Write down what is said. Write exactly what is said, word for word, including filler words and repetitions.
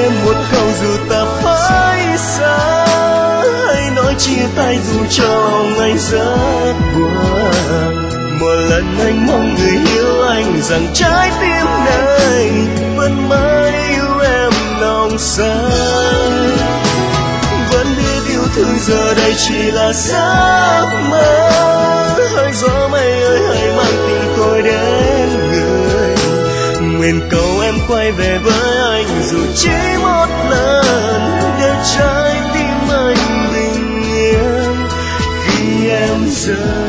em một câu dù ta phải xa, hãy nói chia tay dù trong anh rất buồn. Một lần anh mong người hiểu anh rằng trái tim này vẫn mãi yêu em nồng say. Vẫn biết yêu thương giờ đây chỉ là giấc mơ, hỡi gió mây ơi hãy mang tình tôi đến người. Nguyện cầu em quay về với anh dù chỉ một lần, để trái tim anh bình yên khi em rời.